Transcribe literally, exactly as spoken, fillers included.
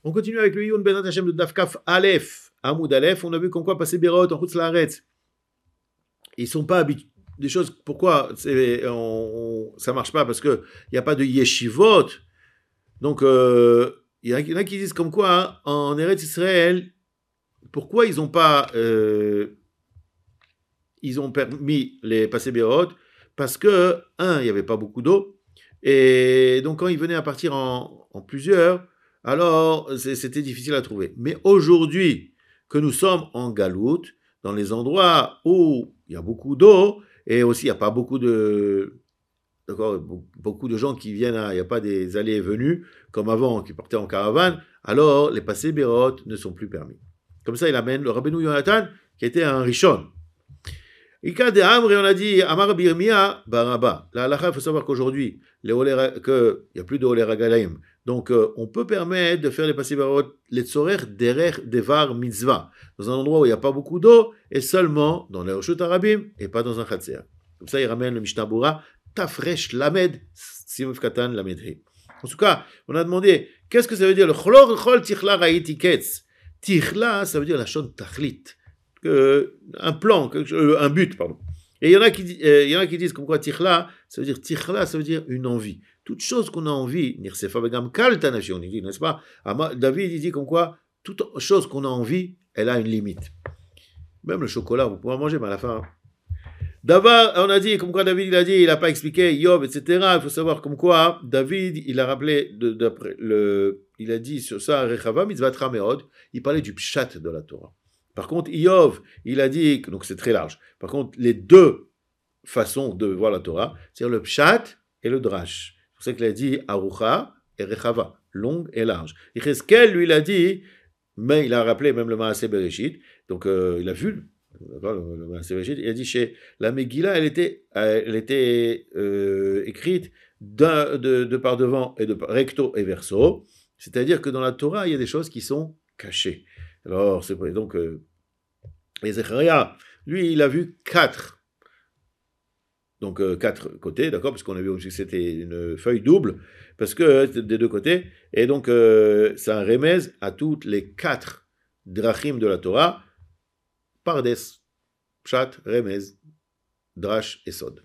On continue avec le Yun Bezrat Hashem de Dafkaf Aleph, Amoud Aleph. On a vu comme quoi passer Berot en Chutz Laaretz, ils sont pas habitués. Des choses, pourquoi c'est, on, on, ça marche pas? Parce qu'il n'y a pas de yeshivot. Donc, il euh, y, y en a qui disent comme quoi, hein, en Eretz Israël, pourquoi ils n'ont pas euh, ils ont permis les passer Berot? Parce que, un, il n'y avait pas beaucoup d'eau. Et donc, quand ils venaient à partir en, en plusieurs, alors c'était difficile à trouver. Mais aujourd'hui, que nous sommes en Galoute, dans les endroits où il y a beaucoup d'eau, et aussi il n'y a pas beaucoup de, d'accord, beaucoup de gens qui viennent, à, il n'y a pas des allées et venues, comme avant, qui partaient en caravane, alors les passés Berot ne sont plus permis. Comme ça, il amène le Rabbeinu Yonatan, qui était un Rishon. Ika de Amri, on a dit, Amar Birmia, Baraba. La halakha, il faut savoir qu'aujourd'hui, qu'il n'y a plus de Olé Ragalaim. Donc, euh, on peut permettre de faire les passés Berot, les Tzorer Derer Devar Mitzvah, dans un endroit où il n'y a pas beaucoup d'eau, et seulement dans les Roshut Arabim, et pas dans un Khatser. Comme ça, il ramène le Mishnah Bura, Tafresh Lamed, Simuf Katan Lamedhi. En tout cas, on a demandé, qu'est-ce que ça veut dire le Chlor Chol Tichla Raïti Ketz? Tichla, ça veut dire la Shon Tachlit. Euh, un plan, euh, un but, pardon. Et il y en a qui, euh, il y en a qui disent comme quoi tichla, ça veut dire tichla, ça veut dire une envie. Toute chose qu'on a envie, nirsefa begam kaltanashi, on dit, n'est-ce pas? David, il dit comme quoi toute chose qu'on a envie, elle a une limite. Même le chocolat, vous pouvez en manger, mais à la fin. D'abord, on a dit comme quoi David, il a dit, il n'a pas expliqué Yob, et cetera. Il faut savoir comme quoi David, il a rappelé, de, d'après le, il a dit sur ça, Rechava mitzvatra meod, il parlait du pshat de la Torah. Par contre, Iyov, il a dit, donc c'est très large. Par contre, les deux façons de voir la Torah, c'est le pshat et le drash. C'est pour ça qu'il a dit arucha et rechava, longue et large. Et Cheskel, lui, il a dit, mais il a rappelé même le Maaseh Bereshit, donc euh, il a vu, le, le Maaseh Bereshit, il a dit chez la Megillah, elle était, elle était euh, écrite de, de, de par devant et de par recto et verso, c'est-à-dire que dans la Torah, il y a des choses qui sont cachées. Alors, c'est donc, euh, et Zecharia, lui, il a vu quatre, donc euh, quatre côtés, d'accord, parce qu'on a vu que c'était une feuille double, parce que euh, des deux côtés, et donc, euh, c'est un remez à toutes les quatre drachim de la Torah, Pardes, Pshat, Remez, Drash et Sod.